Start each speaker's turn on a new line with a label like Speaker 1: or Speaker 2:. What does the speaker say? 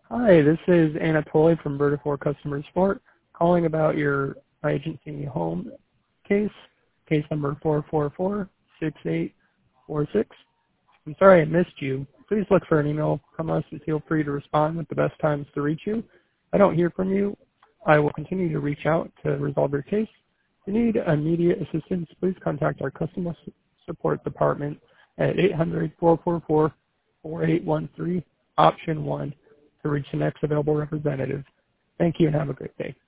Speaker 1: Hi, this is Anatoly from Vertifor Customer Support calling about your agency home case number 4446846. I'm sorry I missed you. Please look for an email from us and feel free to respond with the best times to reach you. If I don't hear from you, I will continue to reach out to resolve your case. If you need immediate assistance, please contact our customer support department at 800-444-4813, option 1, to reach the next available representative. Thank you and have a great day.